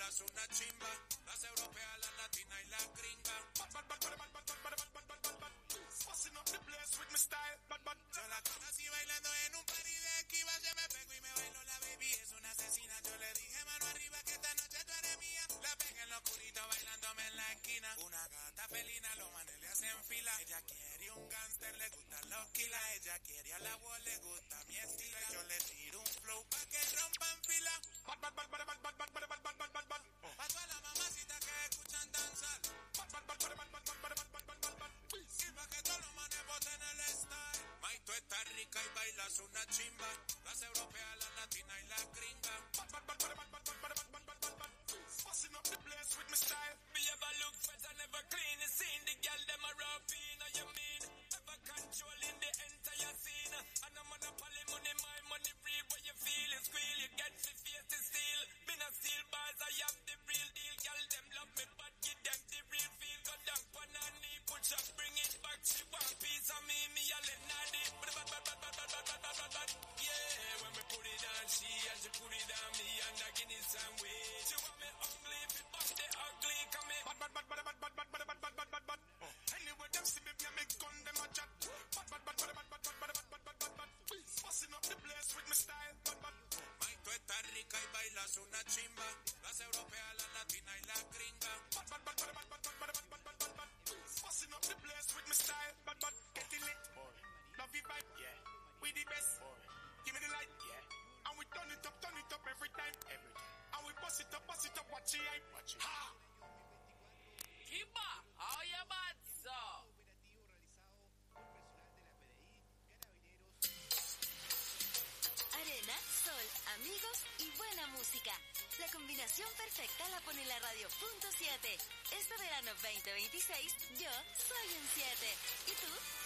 bailas una chimba. Las europeas, las latinas y las gringas. Fussing up the place with my style. Yo la conocí bailando en un party de Esquiva. Yo me pego y me bailo, la baby es una asesina. Yo le dije mano arriba que esta noche tú eres mía. La pegué en lo oscurito bailándome en la esquina. Una gata felina, los manes le hacen fila. Ella quiere un gánster, le gustan los kilas. Ella quiere a la voz, le gusta mi estilo. Yo le tiro un flow pa' que rompan fila. Pa' todas las mamacitas que escuchan danzar. Y pa' que todos los manes boten el style. May, tú estás rica y bailas una chimba. Las europeas, las latinas y las gringas. Fussing up the place with my style. Me ever look fresh and never clean. You seen the girl them a rough in, you mean? Ever controlling the entire scene. And I'm on a poly money, my money free. What you feel is squeal, you get the face to steal. Me not steal bars, I am the real deal. Girl them love me, but give them the real feel. Go down on her knee, push up, bring it back. She want piece of me, I let naughty. Yeah, when we put it on she and she put it on me and I give it some way. She want me ugly, if it bust the ugly, come in. Anyway, them see me, me gun them a chat. Fussing up the place with my style. May, tú estás rica y bailas una chimba. Las europeas, las latinas y las gringas. Fussing up the place with my style. Getting lit, love you vibe, yeah. We the best, give me the light, yeah. And we turn it up every time. And we bust it up, watch it hype. Ha! Kimba, how you bad, so? Arena, sol, amigos y buena música. La combinación perfecta la pone la radio.7. Este verano 2026, yo soy un 7. ¿Y tú?